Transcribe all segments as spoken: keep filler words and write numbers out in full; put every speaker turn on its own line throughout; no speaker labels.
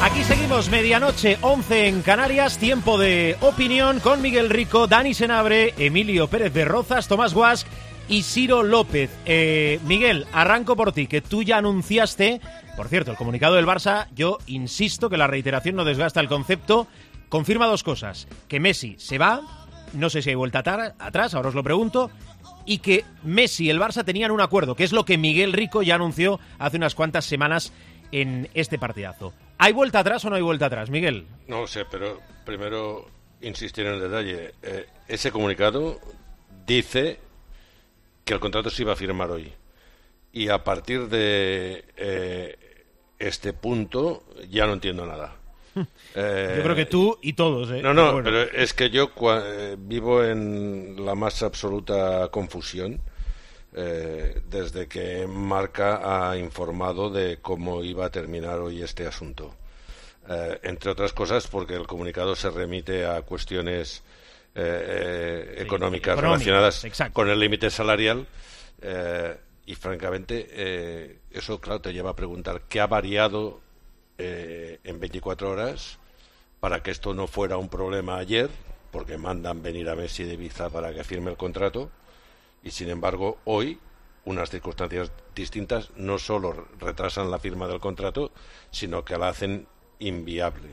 Aquí seguimos, medianoche, once en Canarias, tiempo de opinión con Miguel Rico, Dani Senabre, Emilio Pérez de Rozas, Tomás Guasch y Ciro López. Eh, Miguel, arranco por ti, que tú ya anunciaste, por cierto, el comunicado del Barça, yo insisto que la reiteración no desgasta el concepto, confirma dos cosas, que Messi se va, no sé si hay vuelta atrás, ahora os lo pregunto, y que Messi y el Barça tenían un acuerdo, que es lo que Miguel Rico ya anunció hace unas cuantas semanas en este partidazo. ¿Hay vuelta atrás o no hay vuelta atrás, Miguel?
No lo sé, pero primero insistir en el detalle. Eh, ese comunicado dice que el contrato se iba a firmar hoy. Y a partir de eh, este punto ya no entiendo nada. Eh,
yo creo que tú y todos, ¿eh?
No, no,
bueno.
pero es que yo eh, vivo en la más absoluta confusión. Eh, desde que Marca ha informado de cómo iba a terminar hoy este asunto. Eh, entre otras cosas porque el comunicado se remite a cuestiones eh, eh,
sí,
económicas
económico,
relacionadas
exacto.
con el límite salarial eh, y francamente eh, eso, claro, te lleva a preguntar qué ha variado eh, en veinticuatro horas para que esto no fuera un problema ayer, porque mandan venir a Messi de Ibiza para que firme el contrato. Y sin embargo, hoy, unas circunstancias distintas no solo retrasan la firma del contrato, sino que la hacen inviable.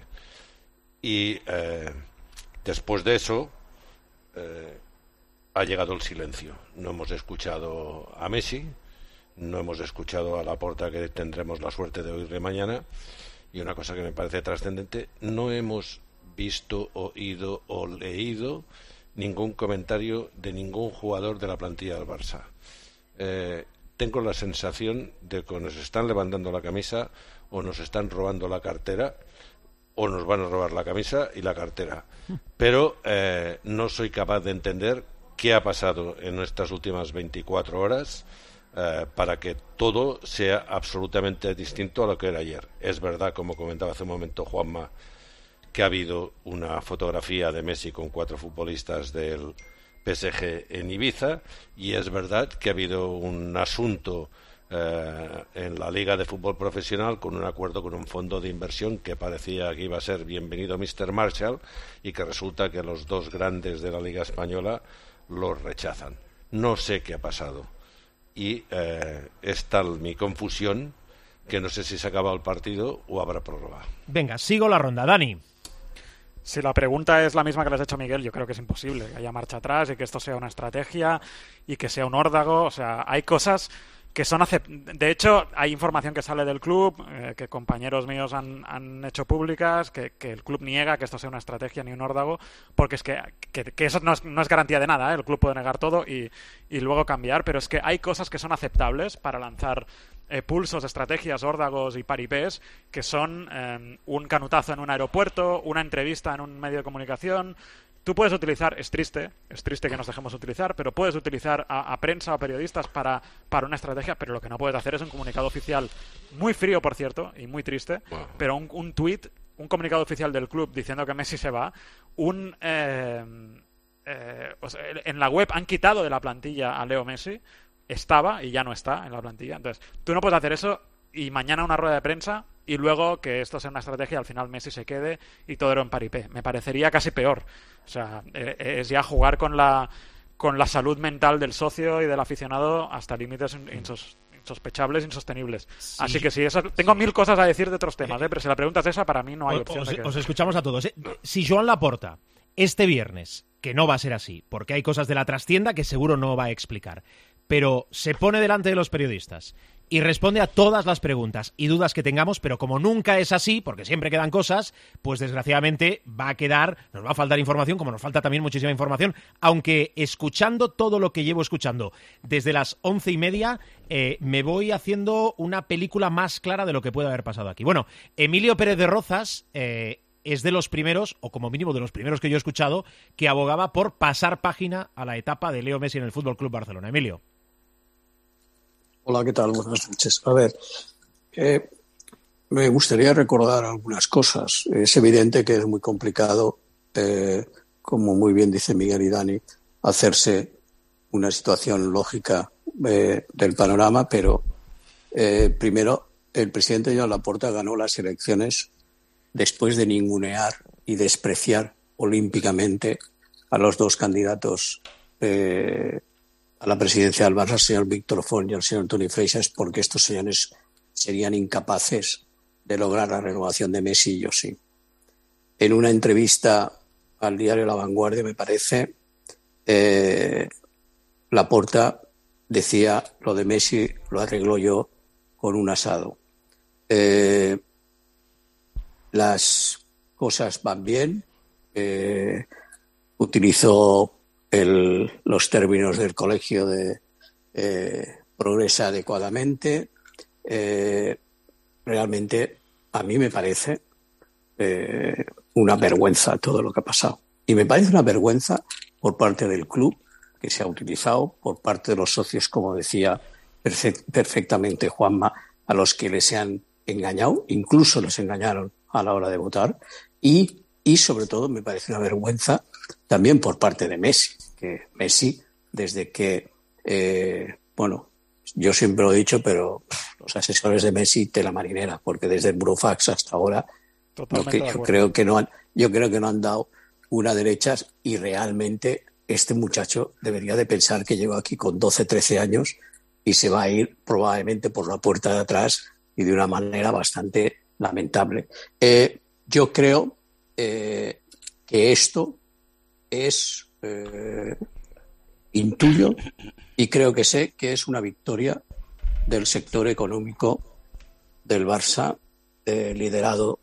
Y eh, después de eso, eh, ha llegado el silencio. No hemos escuchado a Messi, no hemos escuchado a Laporta, que tendremos la suerte de oírle mañana. Y una cosa que me parece trascendente, no hemos visto, oído o leído ningún comentario de ningún jugador de la plantilla del Barça. Eh, tengo la sensación de que nos están levantando la camisa o nos están robando la cartera o nos van a robar la camisa y la cartera. Pero eh, no soy capaz de entender qué ha pasado en estas últimas veinticuatro horas eh, para que todo sea absolutamente distinto a lo que era ayer. Es verdad, como comentaba hace un momento Juanma, que ha habido una fotografía de Messi con cuatro futbolistas del P S G en Ibiza, y es verdad que ha habido un asunto eh, en la Liga de Fútbol Profesional con un acuerdo con un fondo de inversión que parecía que iba a ser bienvenido míster Marshall y que resulta que los dos grandes de la Liga Española los rechazan. No sé qué ha pasado y eh, es tal mi confusión que no sé si se ha acabado el partido o habrá prórroga.
Venga, sigo la ronda, Dani.
Si la pregunta es la misma que le has hecho Miguel, yo creo que es imposible que haya marcha atrás y que esto sea una estrategia y que sea un órdago. O sea, hay cosas que son... Acep- de hecho, hay información que sale del club, eh, que compañeros míos han, han hecho públicas, que, que el club niega que esto sea una estrategia ni un órdago, porque es que, que, que eso no es, no es garantía de nada, ¿eh? El club puede negar todo y, y luego cambiar, pero es que hay cosas que son aceptables para lanzar Eh, pulsos, estrategias, órdagos y paripés que son eh, un canutazo en un aeropuerto, una entrevista en un medio de comunicación. Tú puedes utilizar, es triste, es triste que nos dejemos utilizar, pero puedes utilizar a, a prensa o periodistas para, para una estrategia, pero lo que no puedes hacer es un comunicado oficial muy frío, por cierto, y muy triste, wow. pero un, un tuit, un comunicado oficial del club diciendo que Messi se va, un... Eh, eh, o sea, en la web han quitado de la plantilla a Leo Messi, estaba y ya no está en la plantilla. Entonces, tú no puedes hacer eso y mañana una rueda de prensa y luego que esto sea una estrategia y al final Messi se quede y todo era un paripé. Me parecería casi peor. O sea, es ya jugar con la con la salud mental del socio y del aficionado hasta límites insos, insospechables, insostenibles. Sí. Así que sí, eso, tengo sí. mil cosas a decir de otros temas, ¿eh? Pero si la pregunta es esa, para mí no hay opción.
Os,
de que...
os escuchamos a todos, ¿eh? Si Joan Laporta este viernes, que no va a ser así, porque hay cosas de la trastienda que seguro no va a explicar, pero se pone delante de los periodistas y responde a todas las preguntas y dudas que tengamos, pero como nunca es así, porque siempre quedan cosas, pues desgraciadamente va a quedar, nos va a faltar información, como nos falta también muchísima información, aunque escuchando todo lo que llevo escuchando desde las once y media, eh, me voy haciendo una película más clara de lo que puede haber pasado aquí. Bueno, Emilio Pérez de Rozas eh, es de los primeros, o como mínimo de los primeros que yo he escuchado, que abogaba por pasar página a la etapa de Leo Messi en el F C Barcelona. Emilio.
Hola, ¿qué tal? Buenas noches. A ver, eh, me gustaría recordar algunas cosas. Es evidente que es muy complicado, eh, como muy bien dice Miguel y Dani, hacerse una situación lógica eh, del panorama, pero eh, primero, el presidente Joan Laporta ganó las elecciones después de ningunear y despreciar olímpicamente a los dos candidatos eh, a la presidencia del Barça, el señor Víctor Font y el señor Toni Freixas, porque estos señores serían incapaces de lograr la renovación de Messi y yo sí. En una entrevista al diario La Vanguardia, me parece, eh, Laporta decía: lo de Messi lo arreglo yo con un asado. Eh, las cosas van bien. Eh, utilizó el, los términos del colegio de eh, progresa adecuadamente. Eh, realmente a mí me parece eh, una vergüenza todo lo que ha pasado. Y me parece una vergüenza por parte del club, que se ha utilizado, por parte de los socios, como decía perfe- perfectamente Juanma, a los que les han engañado, incluso les engañaron a la hora de votar, y, y sobre todo me parece una vergüenza también por parte de Messi, que Messi, desde que, eh, bueno, yo siempre lo he dicho, pero los asesores de Messi, tela marinera, porque desde el Burofax hasta ahora, no, que, yo creo que no han, yo creo que no han dado una derecha, y realmente este muchacho debería de pensar que llegó aquí con doce, trece años y se va a ir probablemente por la puerta de atrás y de una manera bastante lamentable. Eh, yo creo eh, que esto es, eh, intuyo y creo que sé que es una victoria del sector económico del Barça, eh, liderado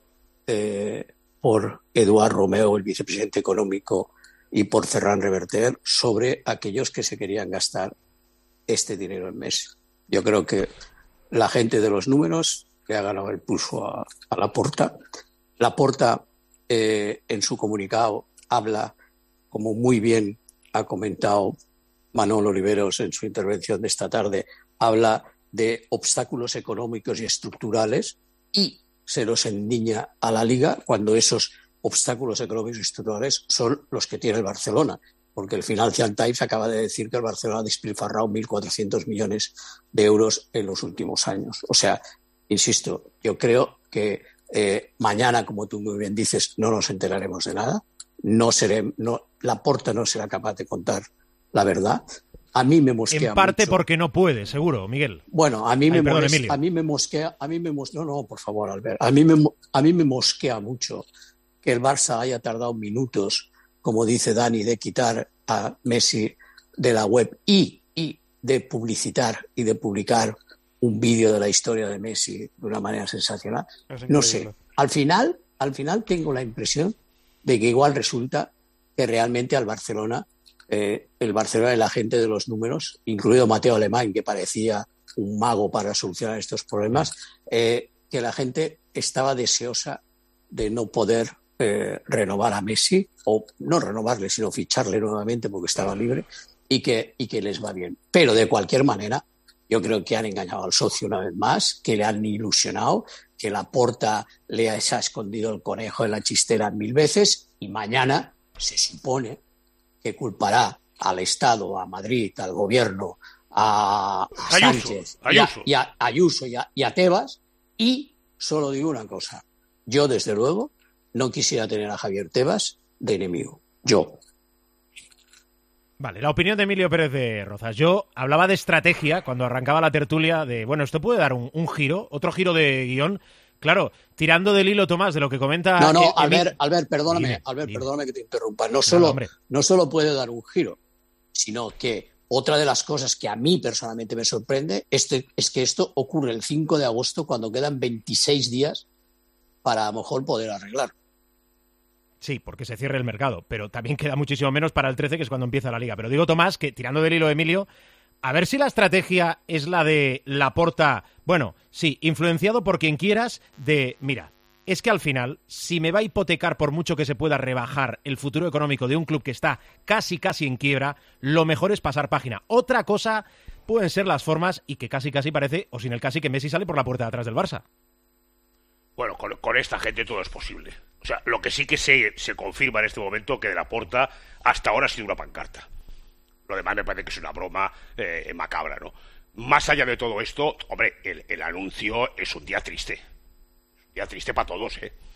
eh, por Eduard Romeu, el vicepresidente económico, y por Ferran Reverter, sobre aquellos que se querían gastar este dinero en Messi. Yo creo que la gente de los números le ha ganado el pulso a, a Laporta. Laporta, eh, en su comunicado, habla, como muy bien ha comentado Manolo Oliveros en su intervención de esta tarde, habla de obstáculos económicos y estructurales y se los endiña a la Liga cuando esos obstáculos económicos y estructurales son los que tiene el Barcelona, porque el Financial Times acaba de decir que el Barcelona ha despilfarrado mil cuatrocientos millones de euros en los últimos años. O sea, insisto, yo creo que eh, mañana, como tú muy bien dices, no nos enteraremos de nada, no seré, no, Laporta no será capaz de contar la verdad. A mí me mosquea
En parte
mucho.
porque no puede, seguro, Miguel.
Bueno, a mí
Ay,
me
perdón,
molesta,
Emilio.
a mí me mosquea, a mí me mosquea, no, no, por favor, Albert, a mí me, a mí me mosquea mucho que el Barça haya tardado minutos, como dice Dani, de quitar a Messi de la web y, y de publicitar y de publicar un vídeo de la historia de Messi de una manera sensacional. No sé, al final, al final tengo la impresión de que igual resulta que realmente al Barcelona, eh, el Barcelona y la gente de los números, incluido Mateo Alemán, que parecía un mago para solucionar estos problemas, eh, que la gente estaba deseosa de no poder eh, renovar a Messi, o no renovarle, sino ficharle nuevamente porque estaba libre, y que, y que les va bien. Pero de cualquier manera, yo creo que han engañado al socio una vez más, que le han ilusionado, que Laporta le ha escondido el conejo en la chistera mil veces, y mañana se supone que culpará al Estado, a Madrid, al gobierno, a, a
Ayuso,
Sánchez,
Ayuso.
Y, a, y a Ayuso y a, y a Tebas, y solo digo una cosa, yo desde luego no quisiera tener a Javier Tebas de enemigo, yo.
Vale, la opinión de Emilio Pérez de Rozas. Yo hablaba de estrategia cuando arrancaba la tertulia, de, bueno, esto puede dar un, un giro, otro giro de guión. Claro, tirando del hilo, Tomás, de lo que comenta...
No, no,
Emilio.
Albert, Albert, perdóname,
Dime,
Albert,
dime.
perdóname que te interrumpa. No solo,
No,
no solo puede dar un giro, sino que otra de las cosas que a mí personalmente me sorprende este, es que esto ocurre el cinco de agosto, cuando quedan veintiséis días para a lo mejor poder arreglar.
Sí, porque se cierre el mercado, pero también queda muchísimo menos para el trece, que es cuando empieza la Liga. Pero digo, Tomás, que tirando del hilo de Emilio, a ver si la estrategia es la de Laporta, bueno, sí, influenciado por quien quieras, de, mira, es que al final, si me va a hipotecar por mucho que se pueda rebajar el futuro económico de un club que está casi, casi en quiebra, lo mejor es pasar página. Otra cosa pueden ser las formas, y que casi, casi parece, o sin el casi, que Messi sale por la puerta de atrás del Barça.
Bueno, con, con esta gente todo es posible. O sea, lo que sí que se, se confirma en este momento que de la Porta hasta ahora ha sido una pancarta. Lo demás me parece que es una broma eh, macabra, ¿no? Más allá de todo esto, hombre, el, el anuncio es un día triste. Un día triste para todos, ¿eh?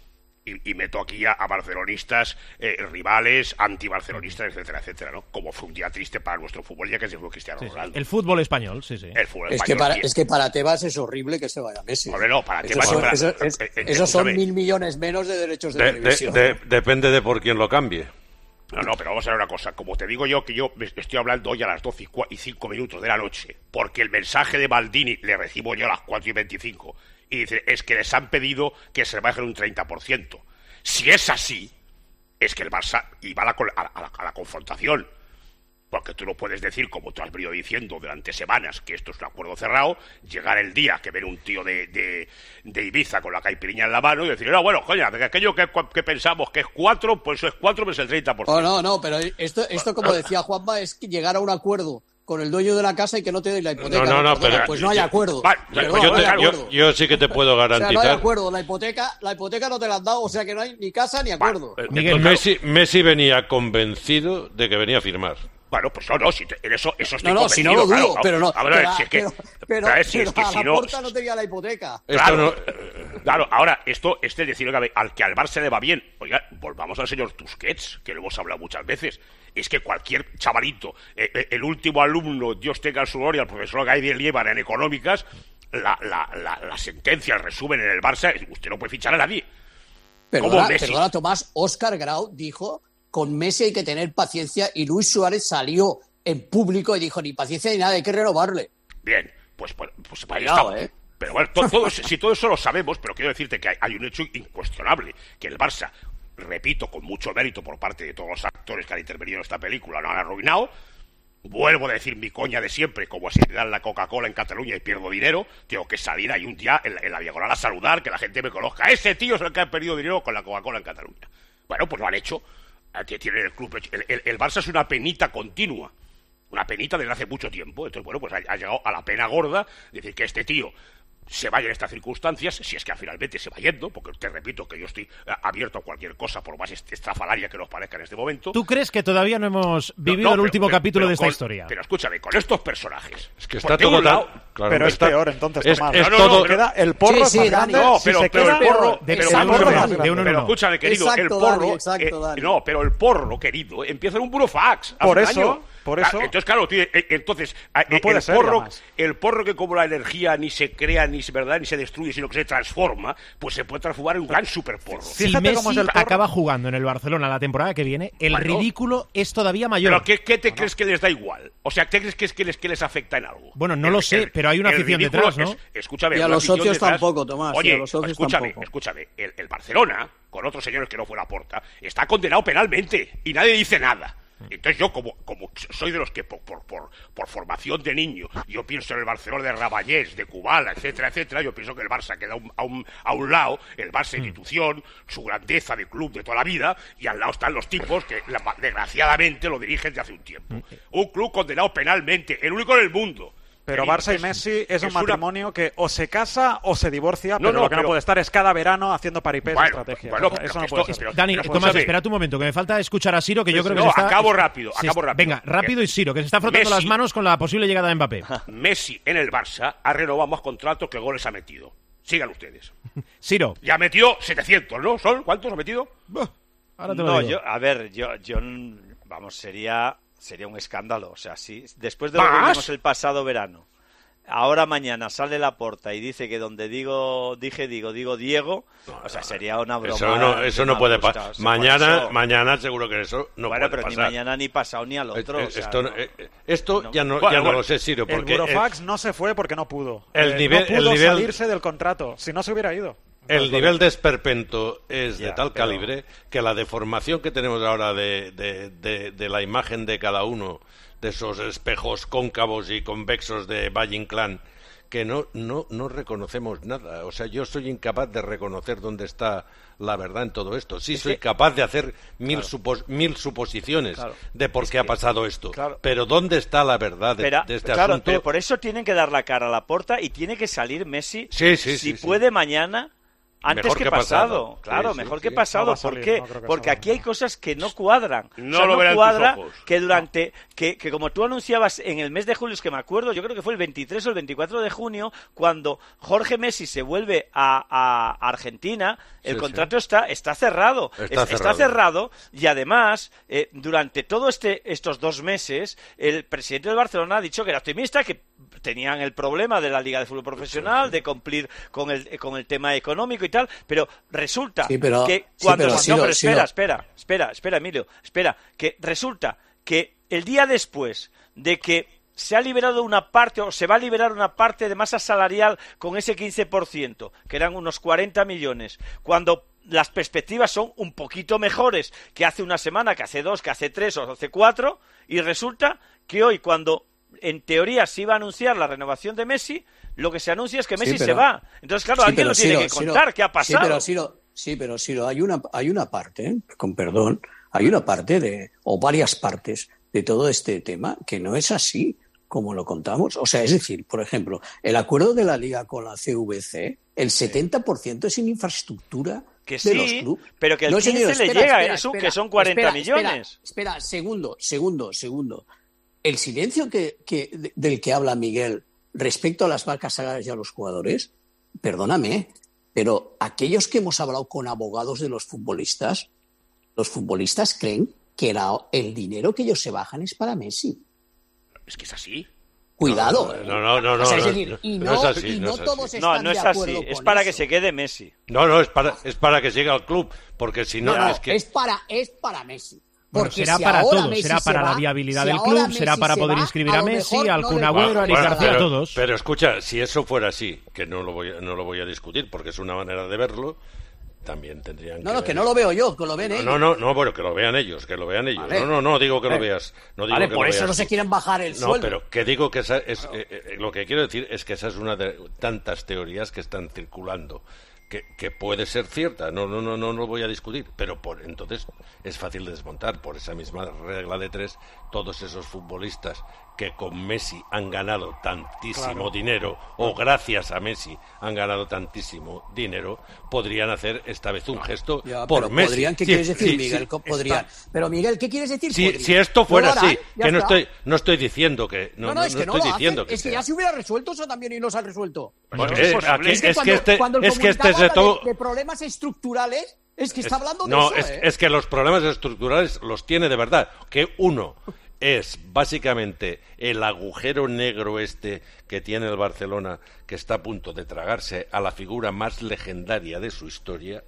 Y, y meto aquí a, a barcelonistas, eh, rivales, antibarcelonistas, etcétera, etcétera, ¿no? Como fue un día triste para nuestro fútbol, ya que se fue Cristiano
Sí,
Ronaldo.
el fútbol español, sí, sí.
El fútbol
Es
español.
que, para,
tío.
es que para Tebas es horrible que se vaya Messi.
Hombre, no, para
Esos
Tebas...
son,
para-
eso- es-
eh, eh,
esos son
escúchame.
mil millones menos de derechos de,
De- de-
televisión.
de- depende de por quién lo cambie.
No, no, pero vamos a ver una cosa. Como te digo yo, que yo me estoy hablando hoy a las doce y cinco minutos de la noche, porque el mensaje de Maldini le recibo yo a las cuatro y veinticinco, y dice, es que les han pedido que se bajen un treinta por ciento. Si es así, es que el Barça iba a la, a la, a la confrontación. Porque tú no puedes decir, como tú has venido diciendo durante semanas, que esto es un acuerdo cerrado, llegar el día que ven un tío de, de, de Ibiza con la caipiriña en la mano y decir, no, bueno, coño, de aquello que, que pensamos que es cuatro, pues eso es cuatro, pues el treinta por ciento.
Oh, no, no, pero esto, esto como decía Juanma, es que llegar a un acuerdo con el dueño de la casa y que no te doy la hipoteca.
No, no, no,
Perdona,
pero-
pues no hay acuerdo.
Vale,
Perdona,
pues
yo,
no
te-
hay
yo-
acuerdo.
yo sí que te puedo
O sea, no hay
garantizar.
acuerdo. La hipoteca, la hipoteca no te la han dado, o sea que no hay ni casa ni acuerdo.
Vale,
Miguel,
Messi, Messi venía convencido de que venía a firmar.
Bueno, pues no, no, si te- en eso, eso estoy
No, no, si no
convencido,
lo dudo,
claro,
pero no.
A ver,
pero,
si es que,
pero, pero,
a ver, si
pero
es que
a
si
la
no...
Porta no tenía la hipoteca.
Esto
Claro,
no-
claro, ahora, esto, este es decir, que al que al Barça le va bien. Oiga, volvamos al señor Tusquets, que lo hemos hablado muchas veces. Es que cualquier chavalito, eh, eh, el último alumno, Dios tenga en su gloria, el profesor Gabriel Lieban en económicas, la, la, la, la sentencia, el resumen en el Barça, es, usted no puede fichar a nadie.
Perdona,
como Messi.
perdona, Tomás, Óscar Grau dijo, con Messi hay que tener paciencia, y Luis Suárez salió en público y dijo, ni paciencia ni nada, hay que renovarle.
Bien, pues, pues, pues ahí
Cuidado,
estamos.
¿eh?
Pero bueno, to- todo, si todo eso lo sabemos, pero quiero decirte que hay, hay un hecho incuestionable, que el Barça, repito, con mucho mérito por parte de todos los actores que han intervenido en esta película, lo han arruinado. Vuelvo a decir mi coña de siempre, como si me dan la Coca-Cola en Cataluña y pierdo dinero, tengo que salir ahí un día en la, en la diagonal a saludar, que la gente me conozca. Ese tío es el que ha perdido dinero con la Coca-Cola en Cataluña. Bueno, pues lo han hecho. Tiene el club. El, el, el Barça es una penita continua. Una penita desde hace mucho tiempo. Entonces, bueno, pues ha, ha llegado a la pena gorda, decir que este tío se vaya en estas circunstancias, si es que finalmente se va yendo, porque te repito que yo estoy abierto a cualquier cosa, por más estrafalaria que nos parezca en este momento.
¿Tú crees que todavía no hemos vivido
No, no,
el
pero-
último
pero-
capítulo
pero
de esta
con-
historia?
Pero escúchame, con estos personajes.
Es que
pues
está
de
todo
un
tan-
lado-
claro,
pero es
está-
peor, entonces,
es,
Tomás.
es
No, no,
todo.
no,
Queda el porro
Sí,
es
sí,
más
Dani.
grande.
No,
si
pero,
se
pero
queda,
el porro,
de-
pero,
de
escúchame,
uno en uno,
más
de
grande.
uno en
pero
uno.
escúchame, querido,
Exacto,
el
Dani,
porro,
exacto,
eh,
Dani.
no, pero el porro, querido, empieza en un burofax. hace
Por
un
eso,
año.
por
Ah,
eso.
Entonces, claro, tío, eh, entonces, ah,
No
eh,
puede
el
ser,
porro,
además.
el porro que como la energía ni se crea, ni se, ¿verdad? ni se destruye, sino que se transforma, pues se puede transformar en un gran superporro.
Si
Fíjate cómo
Messi
es el porro.
acaba jugando en el Barcelona la temporada que viene, el
Bueno.
ridículo es todavía mayor.
¿Pero qué, qué te crees que les da igual? O sea, ¿qué crees que, es que, les, que les afecta en algo?
Bueno, no
El-
lo sé,
el-
pero hay una
el
afición
ridículo
detrás, ¿no?
es- escúchame,
Y a
una
los
afición
socios
detrás.
tampoco, Tomás, y
Oye,
a los socios
escúchame,
tampoco.
escúchame. El, el Barcelona, con otros señores que no fue Laporta, está condenado penalmente y nadie dice nada. Entonces yo, como, como soy de los que por, por, por, por formación de niño, yo pienso en el Barcelona de Raballés, de Kubala, etcétera, etcétera, yo pienso que el Barça queda un- a, un, a un lado, el Barça institución, su grandeza de club de toda la vida, y al lado están los tipos que la- desgraciadamente lo dirigen de hace un tiempo. Un club condenado penalmente, el único en el mundo.
Pero
Querido,
Barça y
es-
Messi es un
una-
matrimonio que o se casa o se divorcia,
No,
pero
no,
lo que
pero-
no puede estar es cada verano haciendo paripés
Bueno,
de estrategia.
bueno,
eso
pero
eso no
esto-
puede ser.
pero-
Dani,
pero
Tomás,
escúchame.
espérate un momento, que me falta escuchar a Siro, que yo
Pues
creo que
no,
se está...
acabo rápido,
se
acabo
es-
rápido.
Venga, rápido y Siro, que se está frotando
Messi-
las manos con la posible llegada de Mbappé.
Messi en el Barça ha renovado más contratos que goles ha metido. Sigan ustedes.
Siro,
Ya ha metido setecientos, ¿no? ¿Son? ¿Cuántos ha metido?
ahora te lo
No,
digo.
yo, a ver, yo, yo, mm, vamos, sería, sería un escándalo. O sea, si después de lo que
¿Más?
vimos el pasado verano, ahora mañana sale Laporta y dice que donde digo, dije, digo, digo Diego, o sea, sería una broma.
Eso no, eso no puede
pasar.
pasar. Mañana, mañana seguro que eso no
bueno,
puede
pero ni
pasar.
mañana ni pasado ni al otro.
Eh,
o sea,
esto
no.
eh, esto
No.
ya no,
Bueno,
ya no
bueno.
lo sé, Siro,
El
porque
Burofax no se fue porque no pudo.
el
Eh,
nivel-
no pudo
el nivel-
salirse del contrato. Si no se hubiera ido.
el nivel de esperpento es de
Ya,
tal
pero-
calibre que la deformación que tenemos ahora de, de, de, de la imagen de cada uno, de esos espejos cóncavos y convexos de Valle Inclán, que no, no, no reconocemos nada. O sea, yo soy incapaz de reconocer dónde está la verdad en todo esto. Sí, soy
que-
capaz de hacer mil,
Claro.
supos- mil suposiciones
Claro.
de por
Es
qué ha
que-
pasado esto.
claro.
Pero ¿dónde está la verdad de,
Pero,
de este
claro,
asunto?
pero por eso tienen que dar la cara a Laporta y tiene que salir Messi,
Sí, sí,
si
sí, sí.
puede mañana, Antes
mejor
que,
que
pasado,
pasado.
claro,
Sí,
mejor
sí,
que
sí.
pasado.
No va a
¿Por
salir,
qué?
no creo que
Porque
salga.
aquí hay cosas que no cuadran.
No
o sea,
lo
no
verán tus
cuadra
ojos.
que durante, que, que como tú anunciabas en el mes de julio, es que me acuerdo, yo creo que fue el veintitrés o el veinticuatro de junio, cuando Jorge Messi se vuelve a, a Argentina, el
Sí,
contrato está, está cerrado.
Está
Es-
cerrado.
está cerrado y además, eh, durante todo este, estos dos meses, el presidente del Barcelona ha dicho que era optimista, que tenían el problema de la Liga de Fútbol Profesional, de cumplir con el, con el tema económico y tal, pero resulta
Sí, pero-
que
sí,
cuando...
pero
no,
sí lo-
pero
sí
espera,
lo-
espera, espera, espera, Emilio, espera, que resulta que el día después de que se ha liberado una parte o se va a liberar una parte de masa salarial con ese quince por ciento, que eran unos cuarenta millones, cuando las perspectivas son un poquito mejores que hace una semana, que hace dos, que hace tres o hace cuatro, y resulta que hoy, cuando en teoría se iba a anunciar la renovación de Messi, lo que se anuncia es que Messi
Sí, pero-
se va. Entonces, claro,
Sí,
alguien
pero
lo tiene
Ciro,
que
Ciro,
contar qué ha pasado.
Sí, pero Ciro, sí, pero Ciro, hay una, hay una parte, ¿eh? Con perdón, hay una parte de, o varias partes de todo este tema que no es así como lo contamos. O sea, es decir, por ejemplo, el acuerdo de la Liga con la C V C, el setenta por ciento es en infraestructura
Que
de los
sí,
clubes.
pero que el
No,
quince
señor,
le
espera,
llega,
espera,
es un-
espera,
que son cuarenta
espera, espera,
millones.
Espera, segundo, segundo, segundo. El silencio que, que, de- del que habla Miguel respecto a las vacas sagradas y a los jugadores, perdóname, pero aquellos que hemos hablado con abogados de los futbolistas, los futbolistas creen que la- el dinero que ellos se bajan es para Messi.
Es que es así.
Cuidado. ¿eh?
No, no, no, no,
O sea, es
no,
decir,
no,
y
no
no,
es así,
y
no
no
es así.
todos
No,
están
no
de
es así,
acuerdo
es
con
para que
eso.
se quede Messi.
No, no, es para, es para que siga el club, porque si no,
No, no,
es que...
es para, es para Messi.
Bueno,
Porque
será
si
para
ahora
todos,
Messi
será
se
para la
va,
viabilidad
si
del
ahora
club, será
Messi
para
se
poder
va,
inscribir
a
a
lo
Messi,
mejor
al
no
Kun
le-
Agüero, a Eric
Bueno,
García, a
pero,
todos.
pero escucha, si eso fuera así, que no lo voy a, no lo voy a discutir, porque es una manera de verlo, también tendrían
No,
que
no,
ver
que no lo veo yo, que lo ven
No,
ellos.
no, no, no, bueno, que lo vean ellos, que lo vean ellos.
Vale.
No, no, no digo que lo
Vale.
veas. No digo
Vale,
que
por
lo
eso
veas
no se
tú.
quieren bajar el
No,
sueldo.
pero que digo que esa es, eh, eh, lo que quiero decir es que esa es una de tantas teorías que están circulando. Que, que puede ser cierta, no, no, no, no lo voy a discutir, pero por entonces es fácil de desmontar por esa misma regla de tres. Todos esos futbolistas que con Messi han ganado tantísimo
Claro.
dinero, o gracias a Messi han ganado tantísimo dinero, podrían hacer esta vez un gesto
Ya,
por
pero
Messi.
podrían, ¿qué
Sí,
quieres decir,
sí,
Miguel?
sí.
Co- Podrían. Pero Miguel, ¿qué quieres decir?
Si,
Podrían.
si esto fuera
No lo harán,
así,
ya
que no
está.
estoy, no estoy diciendo que no,
No, no, es que no,
estoy
lo
diciendo
hacen.
que
Es que
sea.
ya se hubiera resuelto eso también y no se ha resuelto.
Porque
Bueno, es
es,
posible.
aquí-
Es
que
es
cuando,
que este,
cuando el
es que este es
comunicado
de todo.
habla de, de problemas estructurales, es que está hablando de
No,
eso,
es,
¿eh?
es que los problemas estructurales los tiene de verdad. Que uno es básicamente el agujero negro este que tiene el Barcelona, que está a punto de tragarse a la figura más legendaria de su historia,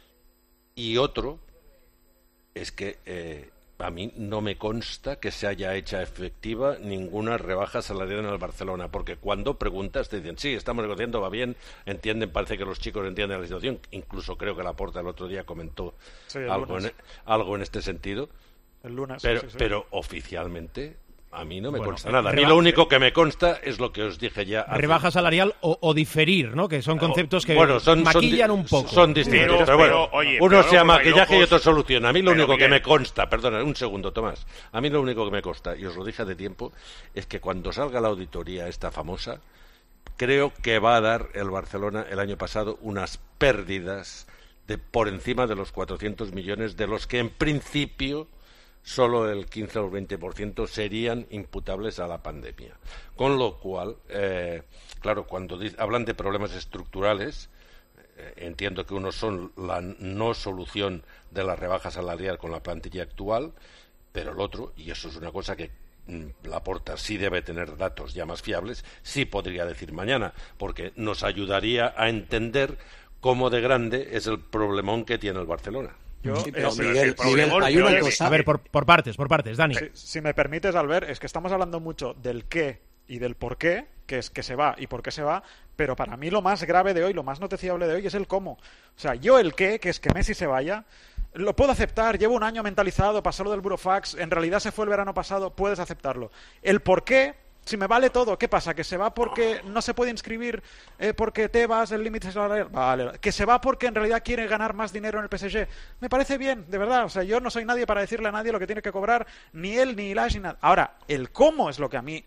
y otro es que eh, a mí no me consta que se haya hecha efectiva ninguna rebaja salarial en el Barcelona, porque cuando preguntas te dicen, sí, estamos negociando, va bien, entienden, parece que los chicos entienden la situación, incluso creo que Laporta el otro día comentó
Sí, el
algo,
lunes.
en, algo en este sentido,
El lunes.
pero,
sí, sí.
pero oficialmente a mí no me
Bueno,
consta nada. A mí
reba-
lo único que me consta es lo que os dije ya. hace-
Rebaja salarial o, o diferir, ¿no? Que son conceptos que
Bueno, son, son
maquillan
di-
un poco.
Son distintos,
Pero-
pero, bueno,
pero, oye,
uno
pero
sea
locos hay
maquillaje y
locos.
otro solución. A mí lo
Pero,
único que
Miguel.
me consta, perdona, un segundo, Tomás, a mí lo único que me consta, y os lo dije hace tiempo, es que cuando salga la auditoría esta famosa, creo que va a dar el Barcelona el año pasado unas pérdidas de por encima de los cuatrocientos millones, de los que en principio solo el quince o el veinte por ciento serían imputables a la pandemia. Con lo cual, eh, claro, cuando di- hablan de problemas estructurales, eh, entiendo que unos son la no solución de la rebaja salarial con la plantilla actual, pero el otro, y eso es una cosa que mm, Laporta sí debe tener datos ya más fiables, sí podría decir mañana, porque nos ayudaría a entender cómo de grande es el problemón que tiene el Barcelona.
Yo,
Sí,
eh,
pero
pero
Miguel,
el problema
Miguel,
es
hay
que,
una
oye,
cosa.
A ver, por, por partes, por partes, Dani.
si, si me permites, Albert, es que estamos hablando mucho del qué y del por qué, que es que se va y por qué se va, pero para mí lo más grave de hoy, lo más noticiable de hoy es el cómo. O sea, yo el qué, que es que Messi se vaya, lo puedo aceptar, llevo un año mentalizado, pasó lo del Burofax, en realidad se fue el verano pasado, puedes aceptarlo. El por qué, si me vale todo, ¿qué pasa? ¿Que se va porque no se puede inscribir eh, porque Tebas, el límite salarial? Vale. ¿Que se va porque en realidad quiere ganar más dinero en el P S G? Me parece bien, de verdad. O sea, yo no soy nadie para decirle a nadie lo que tiene que cobrar, ni él, ni Ilash, ni nada. Ahora, el cómo es lo que a mí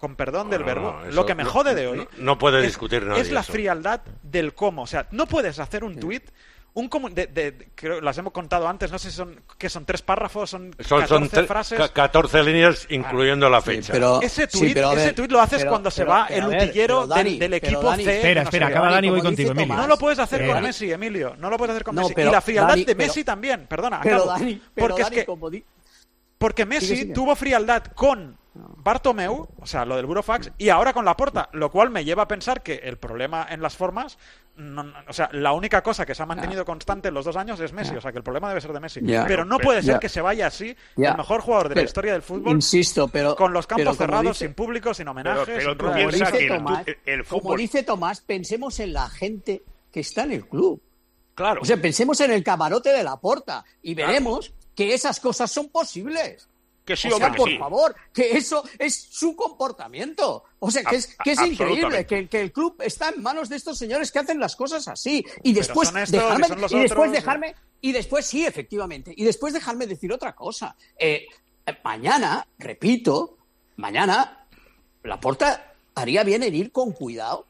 con perdón del
No,
verbo,
no, eso
lo que me
no-
jode de hoy
no- no puede
es,
discutir nadie
es la
eso.
frialdad del cómo. O sea, no puedes hacer un tuit, un comu- de, de- de- creo, las hemos contado antes, no sé si son, que son tres párrafos, son
Son, son
catorce
tre-
frases.
ca- catorce líneas, incluyendo la
Sí,
fecha.
pero,
Ese
sí,
tuit,
pero a
ese
ver,
tuit lo haces
pero-
cuando se
pero-
va
pero
el
a ver,
utillero
pero Dani,
del, del
pero
equipo
Dani,
C.
Espera,
no sé
espera,
qué.
acaba
Dani,
Dani, voy
como
contigo,
dice
Emilio.
Tomás,
No lo puedes hacer
Pero
con
Dani-
Messi, Emilio. No lo puedes hacer con
No,
Messi.
pero
y la frialdad
Dani,
de
pero-
Messi también. Perdona,
Pero
acabo.
Dani, pero
Porque
Dani,
es que
como di-
porque Messi
Sigue, sigue.
tuvo frialdad con Bartomeu, o sea, lo del Burofax, y ahora con Laporta, lo cual me lleva a pensar que el problema en las formas, no- no- o sea, la única cosa que se ha mantenido constante en los dos años es Messi, o sea, que el problema debe ser de Messi.
Ya.
Pero no
Pero-
puede ser
ya.
que se vaya así
Ya.
el mejor jugador de la
Pero-
historia del fútbol,
Insisto, pero
con los campos
pero como
cerrados,
dice-
sin público, sin homenajes.
Pero- pero
sin
tú
ruedas.
Como
piensas
de
dice
que el
prensa.
Tomás,
tu- el
como
fútbol-
dice Tomás, pensemos en la gente que está en el club.
Claro.
O sea, pensemos en el camarote de Laporta y veremos que esas cosas son posibles.
que sí,
o sea,
hombre, que
por
sí.
favor, que eso es su comportamiento. O sea, que es, que es
A-
increíble
absolutamente.
que, que el club está en manos de estos señores que hacen las cosas así. Y después
son estos,
dejarme,
y son los
y después
otros.
dejarme, y después sí, efectivamente, y después dejarme decir otra cosa. Eh, eh, mañana, repito, mañana Laporta haría bien en ir con cuidado,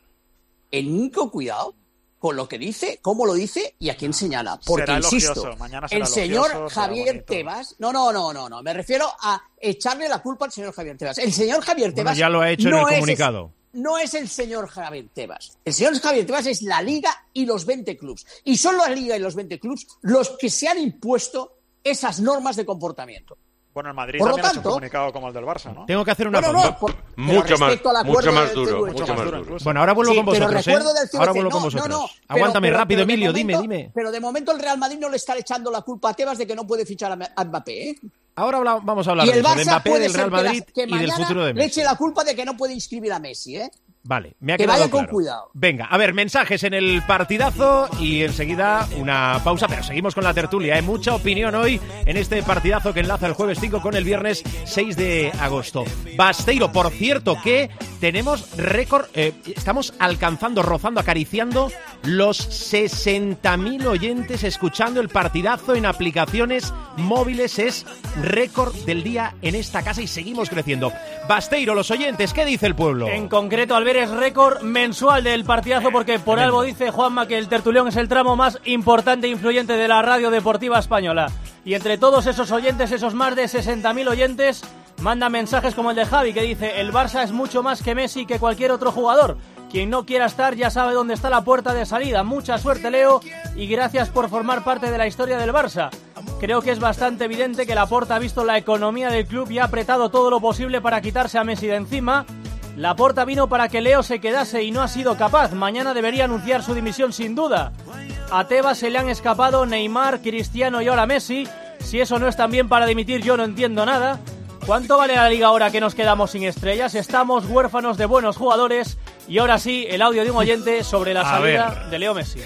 en ir con cuidado con lo que dice, cómo lo dice y a quién señala. Porque,
Será
insisto,
elogioso, mañana será
el señor
elogioso, será
Javier
bonito.
Tebas, no, no, no, no, no, me refiero a echarle la culpa al señor Javier Tebas. El señor Javier
Bueno,
Tebas
ya lo ha hecho en
no
el
es
comunicado.
no es el señor Javier Tebas. El señor Javier Tebas es la Liga y los veinte clubs. Y son la Liga y los veinte clubs los que se han impuesto esas normas de comportamiento.
Bueno, el Madrid
Por lo
también ha hecho un
tanto-
comunicado como el del Barça, ¿no?
Tengo que hacer una
Bueno,
pausa.
no, por- pero
Mucho más,
respecto al acuerdo
mucho más
del
duro,
C V,
mucho
mucho
más
más duro
duro.
incluso.
Bueno, ahora vuelvo
Sí,
con
pero
vosotros,
recuerdo
¿eh?
del C V C.
Ahora vuelvo
No,
con vosotros.
no, no, pero-
Aguántame
pero-
rápido,
pero de
Emilio, dime,
momento-
dime.
Pero de momento el Real Madrid no le está echando la culpa a Tebas de que no puede fichar a a Mbappé, ¿eh?
Ahora habla- vamos a hablar
Y
de
el
eso, de
Barça
Mbappé,
puede
del
ser
Real
que la-
Madrid
que
y del
mañana
futuro de
le
Messi.
eche la culpa de que no puede inscribir a Messi, ¿eh?
Vale, me ha
Que
quedado
vayan con
claro.
cuidado.
Venga, a ver, mensajes en el partidazo y enseguida una pausa, pero seguimos con la tertulia. Hay mucha opinión hoy en este partidazo que enlaza el jueves cinco con el viernes seis de agosto. Basteiro, por cierto, que tenemos récord, eh, estamos alcanzando, rozando, acariciando los sesenta mil oyentes escuchando el partidazo en aplicaciones móviles. Es récord del día en esta casa y seguimos creciendo. Basteiro, los oyentes, ¿qué dice el pueblo?
En concreto, al ver es récord mensual del partidazo, porque por algo dice Juanma que el tertulión es el tramo más importante e influyente de la radio deportiva española. Y entre todos esos oyentes, esos más de sesenta mil oyentes, manda mensajes como el de Javi, que dice: el Barça es mucho más que Messi, que cualquier otro jugador. Quien no quiera estar ya sabe dónde está la puerta de salida. Mucha suerte, Leo, y gracias por formar parte de la historia del Barça. Creo que es bastante evidente que Laporta ha visto la economía del club y ha apretado todo lo posible para quitarse a Messi de encima. Laporta vino para que Leo se quedase y no ha sido capaz. Mañana debería anunciar su dimisión sin duda. A Tebas se le han escapado Neymar, Cristiano y ahora Messi. Si eso no es también para dimitir, yo no entiendo nada. ¿Cuánto vale la liga ahora que nos quedamos sin estrellas? Estamos huérfanos de buenos jugadores. Y ahora sí, el audio de un oyente sobre la
A
salida
ver.
de Leo Messi.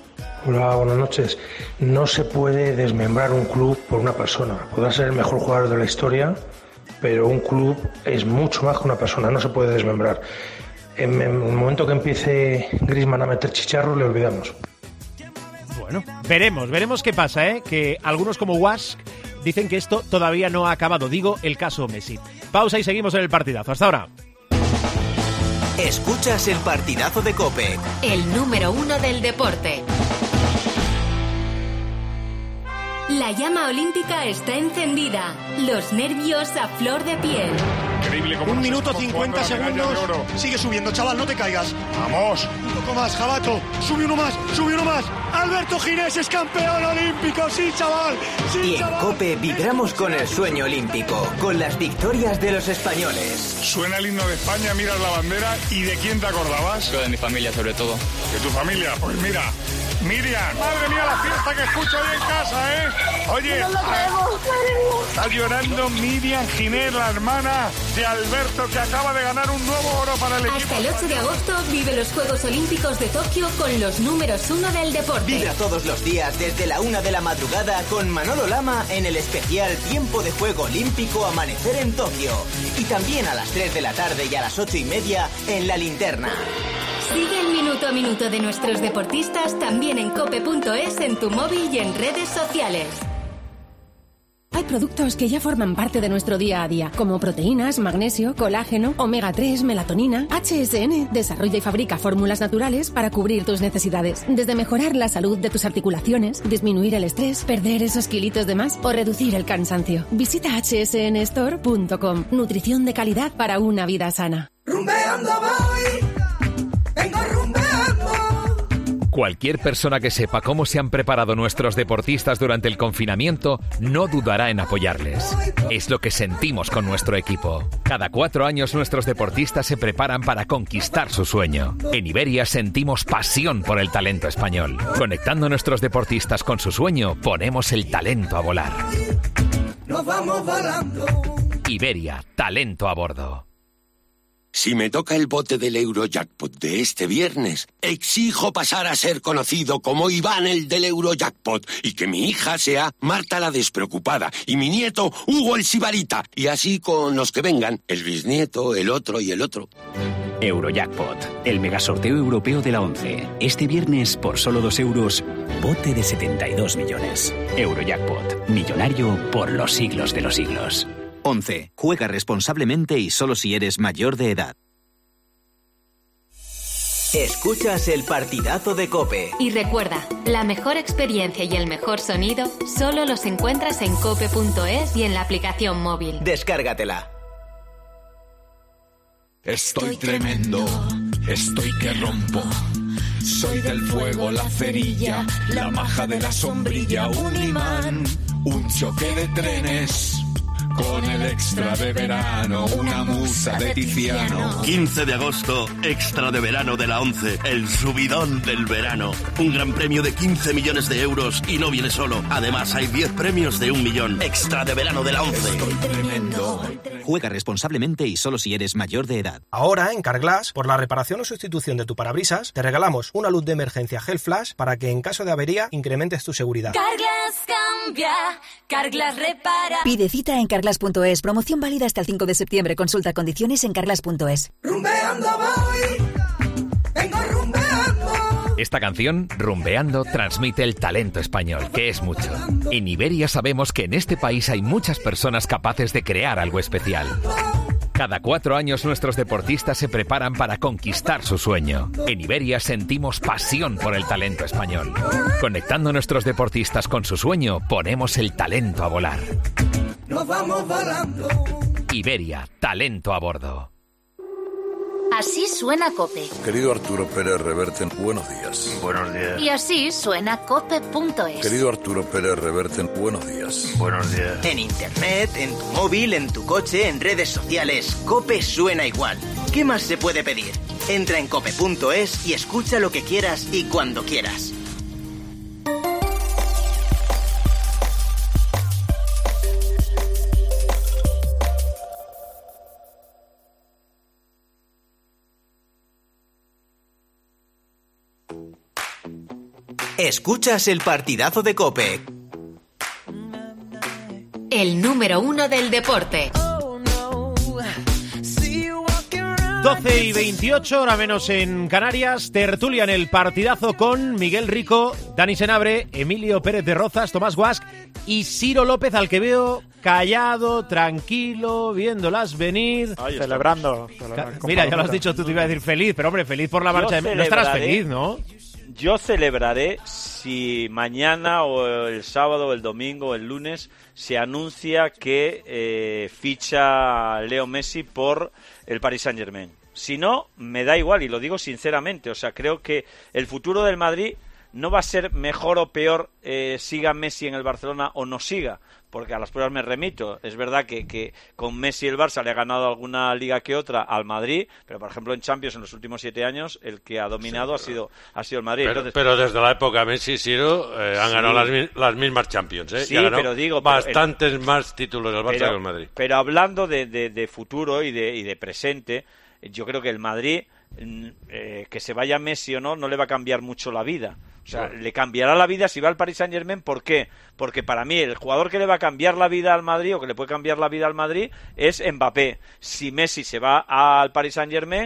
Hola, buenas noches. No se puede desmembrar un club por una persona. Podrá ser el mejor jugador de la historia, pero un club es mucho más que una persona, no se puede desmembrar. En, en el momento que empiece Griezmann a meter chicharros, le olvidamos.
Bueno, veremos, veremos qué pasa, ¿eh? Que algunos como Wask dicen que esto todavía no ha acabado. Digo, el caso Messi. Pausa y seguimos en el partidazo. Hasta ahora.
Escuchas el partidazo de COPE.
El número uno del deporte. La llama olímpica está encendida. Los nervios a flor de piel.
Increíble cómo
Un
nos
minuto
estamos
cincuenta
jugando la medalla
segundos.
de oro.
Sigue subiendo, chaval, no te caigas.
Vamos.
Un poco más, Jabato. Sube uno más, sube uno más. Alberto Ginés es campeón olímpico. Sí, chaval. Sí,
Y en
chaval.
COPE vibramos con el sueño olímpico, con las victorias de los españoles.
Suena el himno de España, miras la bandera. ¿Y de quién te acordabas?
De mi familia, sobre todo.
De tu familia. Pues mira, Miriam. Madre mía, la fiesta que escucho hoy en casa, ¿eh? Oye, está llorando Miriam Ginés, la hermana de Alberto, que acaba de ganar un nuevo oro para el equipo.
Hasta el ocho de agosto vive los Juegos Olímpicos de Tokio con los números uno del deporte.
Vibra todos los días desde la una de la madrugada con Manolo Lama en el especial Tiempo de Juego Olímpico Amanecer en Tokio. Y también a las tres de la tarde y a las ocho y media en La Linterna.
Sigue el minuto a minuto de nuestros deportistas también en cope punto es, en tu móvil y en redes sociales.
Hay productos que ya forman parte de nuestro día a día, como proteínas, magnesio, colágeno, omega tres, melatonina. H S N desarrolla y fabrica fórmulas naturales para cubrir tus necesidades, desde mejorar la salud de tus articulaciones, disminuir el estrés, perder esos kilitos de más o reducir el cansancio. Visita h s n store punto com. Nutrición de calidad para una vida sana.
Rumbeando voy, vengo rumbeando.
Cualquier persona que sepa cómo se han preparado nuestros deportistas durante el confinamiento no dudará en apoyarles. Es lo que sentimos con nuestro equipo. Cada cuatro años nuestros deportistas se preparan para conquistar su sueño. En Iberia sentimos pasión por el talento español. Conectando a nuestros deportistas con su sueño, ponemos el talento a volar.
Nos vamos volando.
Iberia, talento a bordo.
Si me toca el bote del Eurojackpot de este viernes, exijo pasar a ser conocido como Iván el del Eurojackpot y que mi hija sea Marta la despreocupada y mi nieto Hugo el sibarita, y así con los que vengan, el bisnieto, el otro y el otro.
Eurojackpot, el megasorteo europeo de la once. Este viernes, por solo dos euros, bote de setenta y dos millones. Eurojackpot, millonario por los siglos de los siglos.
once. Juega responsablemente y solo si eres mayor de edad.
Escuchas el partidazo de COPE.
Y recuerda, la mejor experiencia y el mejor sonido solo los encuentras en cope punto es y en la aplicación móvil.
Descárgatela.
Estoy tremendo, estoy que rompo. Soy del fuego, la cerilla, la maja de la sombrilla, un imán, un choque de trenes. Con el extra de verano, una musa de Tiziano.
quince de agosto, extra de verano de la once, el subidón del verano. Un gran premio de quince millones de euros y no viene solo. Además hay diez premios de un millón. Extra de verano de la once.
Estoy tremendo.
Juega responsablemente y solo si eres mayor de edad.
Ahora, en Carglass, por la reparación o sustitución de tu parabrisas, te regalamos una luz de emergencia Gel Flash para que en caso de avería incrementes tu seguridad.
Carglass cambia, Carglass repara.
Pide cita en carglass punto es. Promoción válida hasta el cinco de septiembre. Consulta condiciones en carglass punto es.
Rumbeando voy, vengo rumbeando.
Esta canción, Rumbeando, transmite el talento español, que es mucho. En Iberia sabemos que en este país hay muchas personas capaces de crear algo especial. Cada cuatro años nuestros deportistas se preparan para conquistar su sueño. En Iberia sentimos pasión por el talento español. Conectando a nuestros deportistas con su sueño, ponemos el talento a volar.
Nos vamos volando.
Iberia, talento a bordo.
Así suena COPE.
Querido Arturo Pérez Reverte, buenos días.
Buenos días.
Y así suena cope punto es.
Querido Arturo Pérez Reverte, buenos días.
Buenos días.
En internet, en tu móvil, en tu coche, en redes sociales, COPE suena igual. ¿Qué más se puede pedir? Entra en cope punto es y escucha lo que quieras y cuando quieras. Escuchas el partidazo de COPE.
El número uno del deporte.
doce y veintiocho, hora menos en Canarias. Tertulia en el partidazo con Miguel Rico, Dani Senabre, Emilio Pérez de Rozas, Tomás Guasch y Ciro López, al que veo callado, tranquilo, viéndolas venir.
Ay, celebrando.
Ca- Mira, ya lo has dicho tú, te iba a decir feliz, pero hombre, feliz por la marcha de... No estarás feliz, ¿no?
Yo celebraré si mañana o el sábado o el domingo o el lunes se anuncia que eh, ficha Leo Messi por el Paris Saint-Germain. Si no, me da igual y lo digo sinceramente. O sea, creo que el futuro del Madrid no va a ser mejor o peor eh, siga Messi en el Barcelona o no siga, porque a las pruebas me remito. Es verdad que, que con Messi el Barça le ha ganado alguna liga que otra al Madrid, pero por ejemplo en Champions en los últimos siete años el que ha dominado sí, pero, ha sido ha sido el Madrid.
Pero,
Entonces,
pero desde la época Messi, Ciro, eh, han sí. ganado las, las mismas Champions. ¿eh?
Sí, pero digo...
Bastantes
pero,
más títulos del Barça
pero,
que el Madrid.
Pero hablando de, de, de futuro y de, y de presente, yo creo que el Madrid, eh, que se vaya Messi o no, no le va a cambiar mucho la vida. O sea, sí. le cambiará la vida si va al Paris Saint-Germain. ¿Por qué? Porque para mí el jugador que le va a cambiar la vida al Madrid o que le puede cambiar la vida al Madrid es Mbappé. Si Messi se va al Paris Saint-Germain,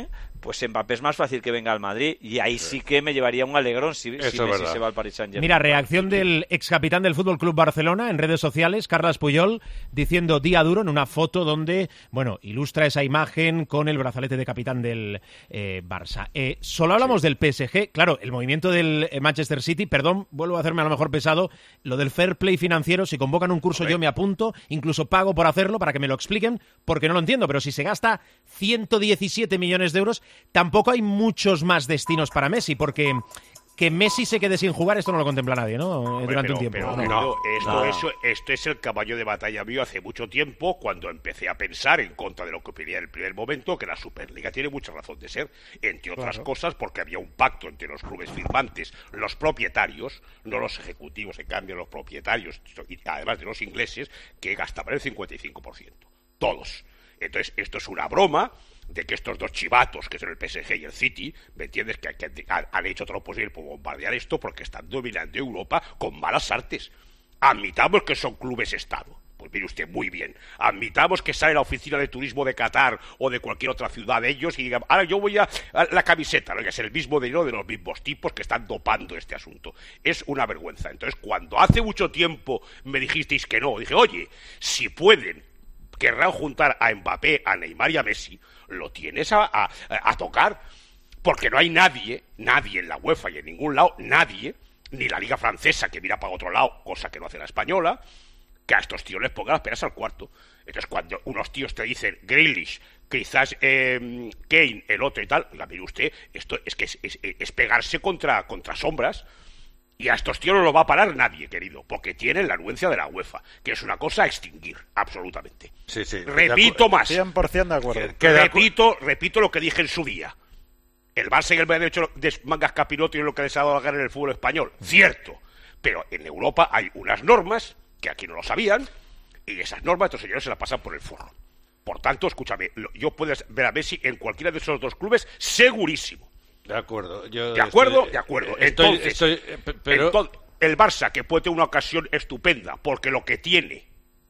pues Mbappé es más fácil que venga al Madrid y ahí sí que me llevaría un alegrón si, si Messi se va al Paris Saint-Germain.
Mira, reacción del ex capitán del Fútbol Club Barcelona en redes sociales, Carles Puyol, diciendo día duro en una foto donde, bueno, ilustra esa imagen con el brazalete de capitán del eh, Barça. Eh, solo hablamos sí. del P S G, claro, el movimiento del Manchester City, perdón, vuelvo a hacerme a lo mejor pesado, lo del fair play financiero, si convocan un curso yo me apunto, incluso pago por hacerlo para que me lo expliquen, porque no lo entiendo, pero si se gasta ciento diecisiete millones de euros, tampoco hay muchos más destinos para Messi, porque que Messi se quede sin jugar, esto no lo contempla nadie, ¿no?
Hombre,
Durante
pero,
un tiempo.
Pero,
no,
no, esto,
no.
Eso, esto es el caballo de batalla mío hace mucho tiempo, cuando empecé a pensar en contra de lo que opinaba en el primer momento, que la Superliga tiene mucha razón de ser, entre otras claro. cosas porque había un pacto entre los clubes firmantes, los propietarios, no los ejecutivos, en cambio los propietarios, y además de los ingleses, que gastaban el cincuenta y cinco por ciento. Todos. Entonces, esto es una broma de que estos dos chivatos, que son el P S G y el City, ¿me entiendes?, que, que han, han hecho todo lo posible por bombardear esto porque están dominando Europa con malas artes. Admitamos que son clubes Estado. Pues mire usted, muy bien. Admitamos que sale la oficina de turismo de Qatar o de cualquier otra ciudad de ellos y digan, ahora yo voy a, a la camiseta, ¿no? Que es el mismo dinero de los mismos tipos que están dopando este asunto. Es una vergüenza. Entonces, cuando hace mucho tiempo me dijisteis que no, dije, oye, si pueden, querrán juntar a Mbappé, a Neymar y a Messi, lo tienes a, a, a tocar, porque no hay nadie, nadie en la UEFA y en ningún lado, nadie, ni la Liga Francesa que mira para otro lado, cosa que no hace la española, que a estos tíos les ponga las peras al cuarto. Entonces, cuando unos tíos te dicen Grealish, quizás eh, Kane, el otro y tal, oiga, mire usted, esto es que es, es, es pegarse contra, contra sombras. Y a estos tíos no lo va a parar nadie, querido, porque tienen la anuencia de la UEFA, que es una cosa a extinguir, absolutamente.
Sí, sí.
Repito más.
cien por ciento de acuerdo.
Que, que repito, repito lo que dije en su día. El Barça y el Madrid han hecho de mangas capiroto y lo que les ha dado la gana en el fútbol español. Cierto. Pero en Europa hay unas normas que aquí no lo sabían, y esas normas estos señores se las pasan por el forro. Por tanto, escúchame, yo puedo ver a Messi en cualquiera de esos dos clubes, segurísimo.
De acuerdo. Yo
de acuerdo,
estoy,
de acuerdo.
Estoy,
entonces,
estoy, pero...
entonces, el Barça, que puede tener una ocasión estupenda, porque lo que tiene,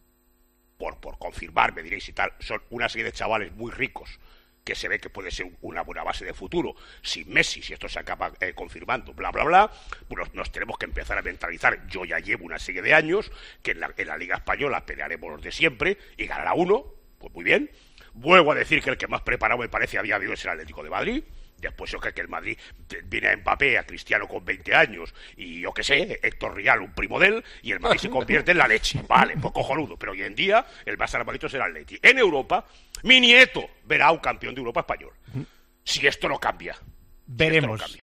por, por confirmar, me diréis y tal, son una serie de chavales muy ricos, que se ve que puede ser una buena base de futuro. Sin Messi, si esto se acaba eh, confirmando, bla, bla, bla, bueno, nos tenemos que empezar a mentalizar. Yo ya llevo una serie de años que en la, en la Liga Española pelearemos los de siempre y ganará uno, pues muy bien. Vuelvo a decir que el que más preparado me parece había habido es el Atlético de Madrid. Después yo creo que el Madrid viene a Mbappé, a Cristiano con veinte años y yo qué sé, Héctor Rial, un primo de él, y el Madrid se convierte en la leche. Vale, pues cojonudo, pero hoy en día el más armadito será el Atleti. En Europa, mi nieto verá a un campeón de Europa español. Si esto no cambia.
Veremos.
Si esto no cambia.